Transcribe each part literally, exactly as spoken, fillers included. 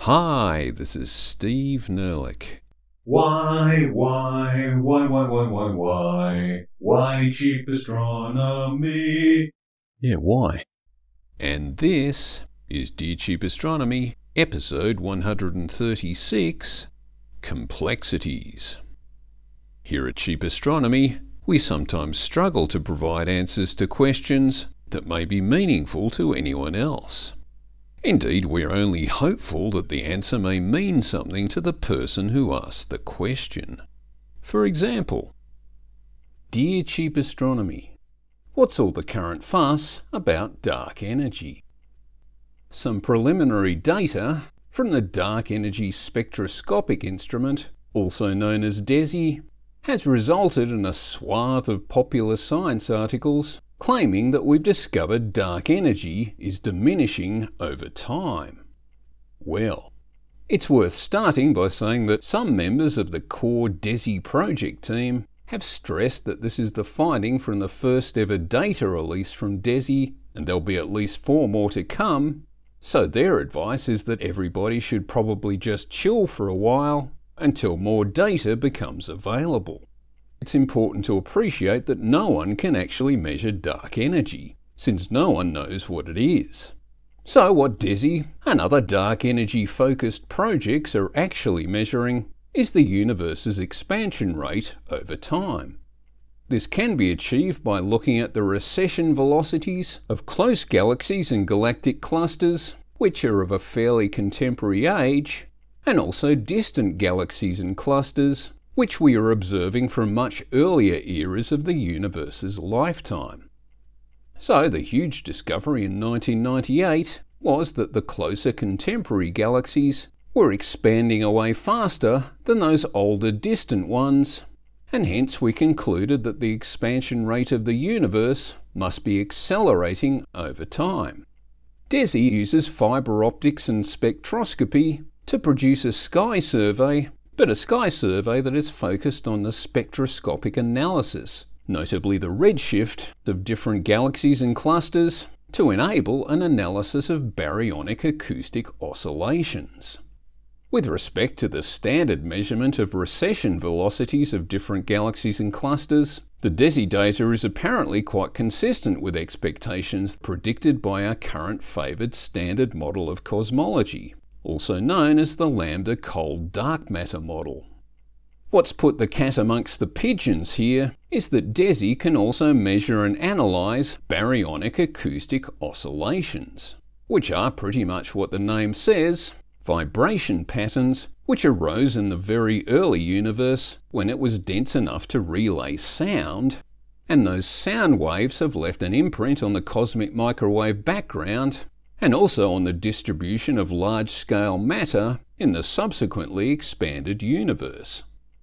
Hi, this is Steve Nerlich. Why, why, why, why, why, why, why, why cheap astronomy? Yeah, why? And this is Dear Cheap Astronomy, episode one hundred thirty-six, Complexities. Here at Cheap Astronomy, we sometimes struggle to provide answers to questions that may be meaningful to anyone else. Indeed, we're only hopeful that the answer may mean something to the person who asked the question. For example, Dear Cheap Astronomy, what's all the current fuss about dark energy? Some preliminary data from the Dark Energy Spectroscopic Instrument, also known as DESI, has resulted in a swath of popular science articles claiming that we've discovered dark energy is diminishing over time. Well, it's worth starting by saying that some members of the core DESI project team have stressed that this is the finding from the first ever data release from DESI, and there'll be at least four more to come, so their advice is that everybody should probably just chill for a while until more data becomes available. It's important to appreciate that no one can actually measure dark energy, since no one knows what it is. So what DESI and other dark energy focused projects are actually measuring is the universe's expansion rate over time. This can be achieved by looking at the recession velocities of close galaxies and galactic clusters, which are of a fairly contemporary age, and also distant galaxies and clusters, which we are observing from much earlier eras of the universe's lifetime. So the huge discovery in nineteen ninety-eight was that the closer contemporary galaxies were expanding away faster than those older distant ones, and hence we concluded that the expansion rate of the universe must be accelerating over time. DESI uses fibre optics and spectroscopy to produce a sky survey, but a sky survey that is focused on the spectroscopic analysis, notably the redshift of different galaxies and clusters, to enable an analysis of baryonic acoustic oscillations. With respect to the standard measurement of recession velocities of different galaxies and clusters, the DESI data is apparently quite consistent with expectations predicted by our current favoured standard model of cosmology, also known as the lambda cold dark matter model. What's put the cat amongst the pigeons here is that DESI can also measure and analyse baryonic acoustic oscillations, which are pretty much what the name says, vibration patterns which arose in the very early universe when it was dense enough to relay sound, and those sound waves have left an imprint on the cosmic microwave background and also on the distribution of large-scale matter in the subsequently expanded universe.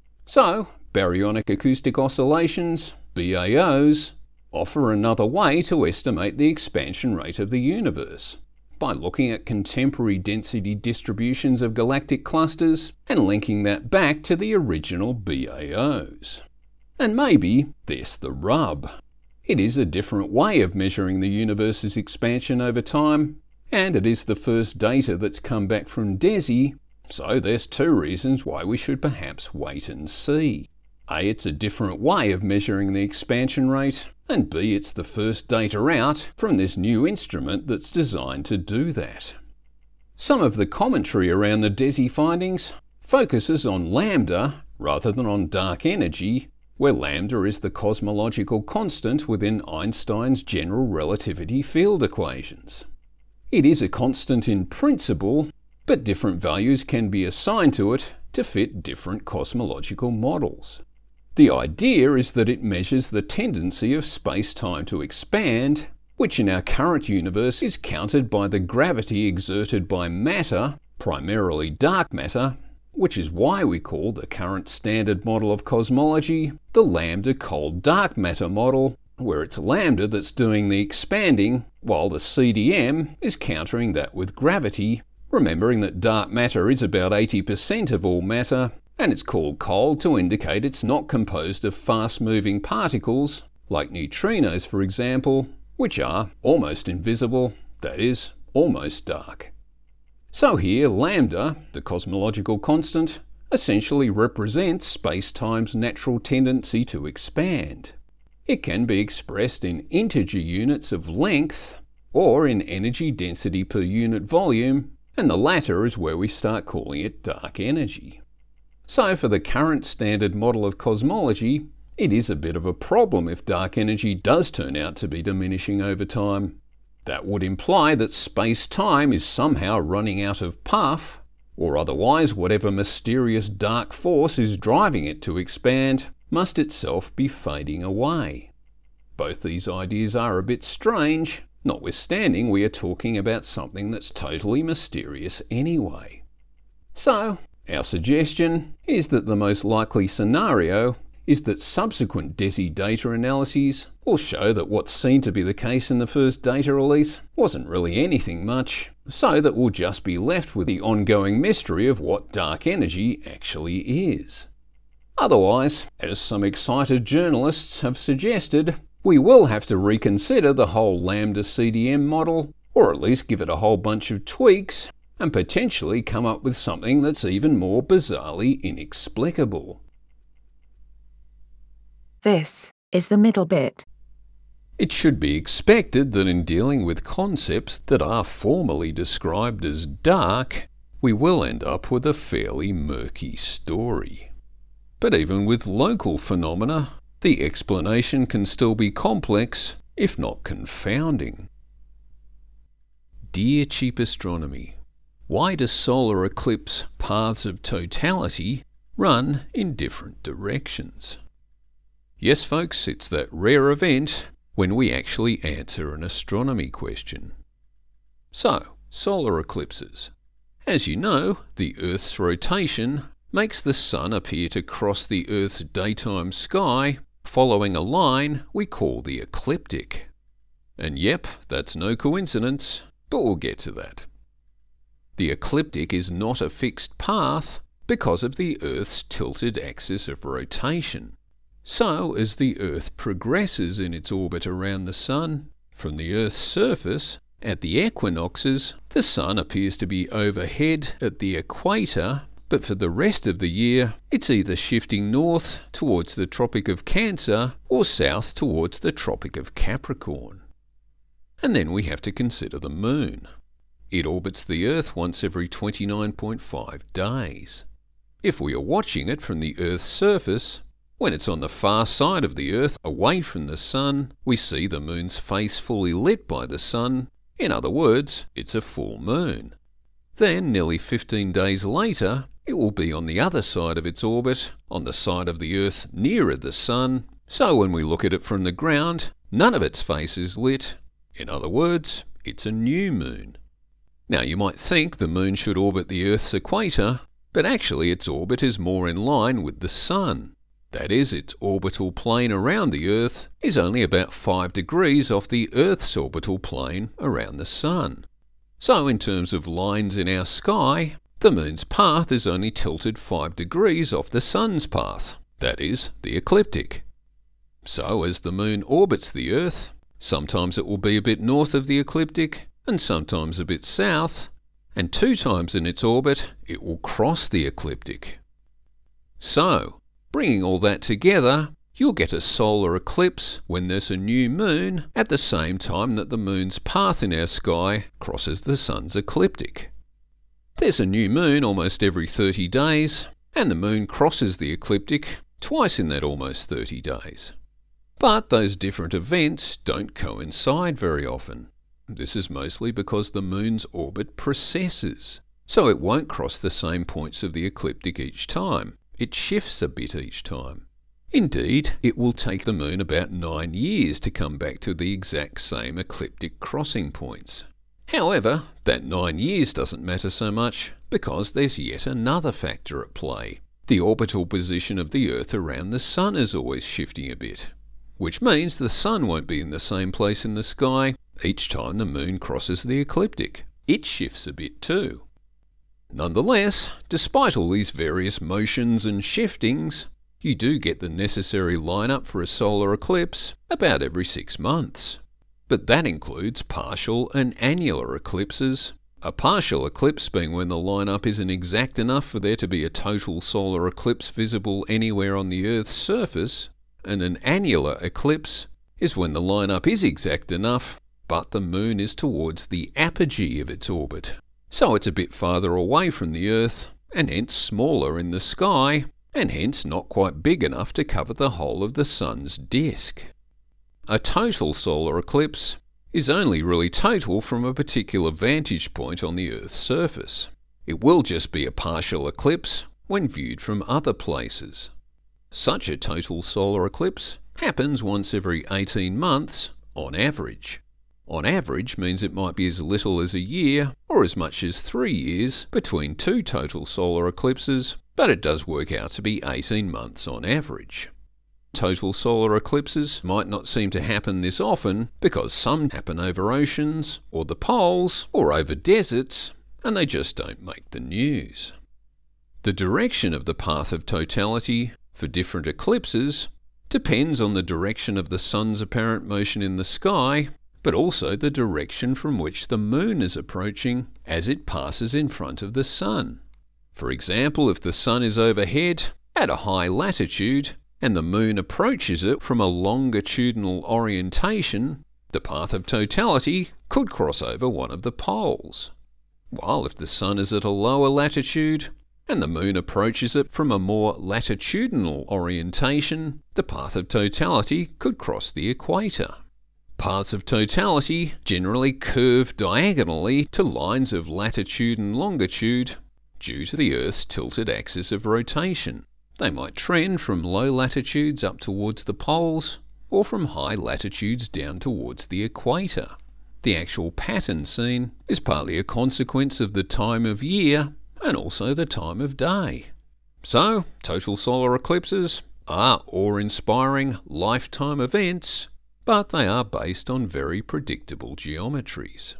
So, baryonic acoustic oscillations, B A Os, offer another way to estimate the expansion rate of the universe, by looking at contemporary density distributions of galactic clusters and linking that back to the original B A Os. And maybe this the rub. It is a different way of measuring the universe's expansion over time, and it is the first data that's come back from DESI, so there's two reasons why we should perhaps wait and see. A, it's a different way of measuring the expansion rate, and B, it's the first data out from this new instrument that's designed to do that. Some of the commentary around the DESI findings focuses on lambda rather than on dark energy, where lambda is the cosmological constant within Einstein's general relativity field equations. It is a constant in principle, but different values can be assigned to it to fit different cosmological models. The idea is that it measures the tendency of space-time to expand, which in our current universe is countered by the gravity exerted by matter, primarily dark matter, which is why we call the current standard model of cosmology the lambda cold dark matter model, where it's lambda that's doing the expanding, while the C D M is countering that with gravity, remembering that dark matter is about eighty percent of all matter, and it's called cold to indicate it's not composed of fast-moving particles, like neutrinos for example, which are almost invisible, that is, almost dark. So here, lambda, the cosmological constant, essentially represents space-time's natural tendency to expand. It can be expressed in integer units of length or in energy density per unit volume, and the latter is where we start calling it dark energy. So for the current standard model of cosmology, it is a bit of a problem if dark energy does turn out to be diminishing over time. That would imply that space-time is somehow running out of puff, or otherwise whatever mysterious dark force is driving it to expand must itself be fading away. Both these ideas are a bit strange, notwithstanding we are talking about something that's totally mysterious anyway. So, our suggestion is that the most likely scenario is that subsequent DESI data analyses will show that what's seen to be the case in the first data release wasn't really anything much, so that we'll just be left with the ongoing mystery of what dark energy actually is. Otherwise, as some excited journalists have suggested, we will have to reconsider the whole lambda C D M model, or at least give it a whole bunch of tweaks, and potentially come up with something that's even more bizarrely inexplicable. This is the middle bit. It should be expected that in dealing with concepts that are formally described as dark, we will end up with a fairly murky story. But even with local phenomena, the explanation can still be complex, if not confounding. Dear Cheap Astronomy, why do solar eclipse paths of totality run in different directions? Yes, folks, it's that rare event when we actually answer an astronomy question. So, solar eclipses. As you know, the Earth's rotation makes the Sun appear to cross the Earth's daytime sky following a line we call the ecliptic. And yep, that's no coincidence, but we'll get to that. The ecliptic is not a fixed path because of the Earth's tilted axis of rotation. So, as the Earth progresses in its orbit around the Sun, from the Earth's surface, at the equinoxes, the Sun appears to be overhead at the equator, but for the rest of the year, it's either shifting north towards the Tropic of Cancer or south towards the Tropic of Capricorn. And then we have to consider the Moon. It orbits the Earth once every twenty-nine point five days. If we are watching it from the Earth's surface, when it's on the far side of the Earth, away from the Sun, we see the Moon's face fully lit by the Sun. In other words, it's a full moon. Then, nearly fifteen days later, it will be on the other side of its orbit, on the side of the Earth nearer the Sun, so when we look at it from the ground, none of its face is lit. In other words, it's a new moon. Now you might think the Moon should orbit the Earth's equator, but actually its orbit is more in line with the Sun. That is, its orbital plane around the Earth is only about five degrees off the Earth's orbital plane around the Sun. So in terms of lines in our sky, the Moon's path is only tilted five degrees off the Sun's path, that is, the ecliptic. So as the Moon orbits the Earth, sometimes it will be a bit north of the ecliptic and sometimes a bit south, and two times in its orbit it will cross the ecliptic. So, bringing all that together, you'll get a solar eclipse when there's a new moon at the same time that the Moon's path in our sky crosses the Sun's ecliptic. There's a new moon almost every thirty days, and the Moon crosses the ecliptic twice in that almost thirty days. But those different events don't coincide very often. This is mostly because the Moon's orbit precesses, so it won't cross the same points of the ecliptic each time. It shifts a bit each time. Indeed, it will take the Moon about nine years to come back to the exact same ecliptic crossing points. However, that nine years doesn't matter so much because there's yet another factor at play. The orbital position of the Earth around the Sun is always shifting a bit, which means the Sun won't be in the same place in the sky each time the Moon crosses the ecliptic. It shifts a bit too. Nonetheless, despite all these various motions and shiftings, you do get the necessary lineup for a solar eclipse about every six months. But that includes partial and annular eclipses, A partial eclipse being when the lineup isn't exact enough for there to be a total solar eclipse visible anywhere on the Earth's surface, and an annular eclipse is when the lineup is exact enough, but the Moon is towards the apogee of its orbit. So it's a bit farther away from the Earth, and hence smaller in the sky, and hence not quite big enough to cover the whole of the Sun's disk. A total solar eclipse is only really total from a particular vantage point on the Earth's surface. It will just be a partial eclipse when viewed from other places. Such a total solar eclipse happens once every eighteen months on average. On average means it might be as little as a year or as much as three years between two total solar eclipses, but it does work out to be eighteen months on average. Total solar eclipses might not seem to happen this often because some happen over oceans or the poles or over deserts, and they just don't make the news. The direction of the path of totality for different eclipses depends on the direction of the Sun's apparent motion in the sky, but also the direction from which the Moon is approaching as it passes in front of the Sun. For example, if the Sun is overhead at a high latitude and the Moon approaches it from a longitudinal orientation, the path of totality could cross over one of the poles. While if the Sun is at a lower latitude and the Moon approaches it from a more latitudinal orientation, the path of totality could cross the equator. Paths of totality generally curve diagonally to lines of latitude and longitude due to the Earth's tilted axis of rotation. They might trend from low latitudes up towards the poles or from high latitudes down towards the equator. The actual pattern seen is partly a consequence of the time of year and also the time of day. So, total solar eclipses are awe-inspiring lifetime events, but they are based on very predictable geometries.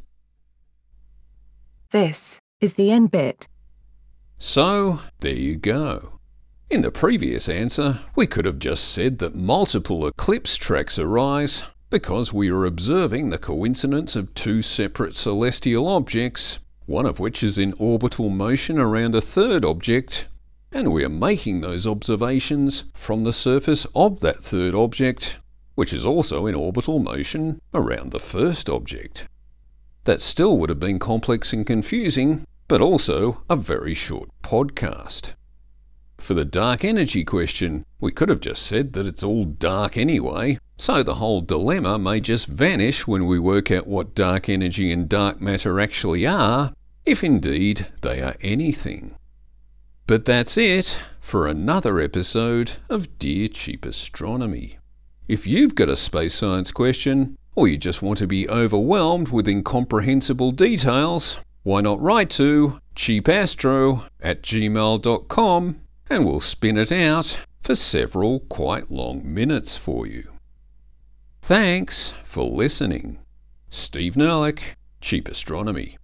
This is the end bit. So, there you go. In the previous answer, we could have just said that multiple eclipse tracks arise because we are observing the coincidence of two separate celestial objects, one of which is in orbital motion around a third object, and we are making those observations from the surface of that third object, which is also in orbital motion around the first object. That still would have been complex and confusing, but also a very short podcast. For the dark energy question, we could have just said that it's all dark anyway, so the whole dilemma may just vanish when we work out what dark energy and dark matter actually are, if indeed they are anything. But that's it for another episode of Dear Cheap Astronomy. If you've got a space science question, or you just want to be overwhelmed with incomprehensible details, why not write to cheapastro at gmail dot com and we'll spin it out for several quite long minutes for you. Thanks for listening. Steve Nerlich, Cheap Astronomy.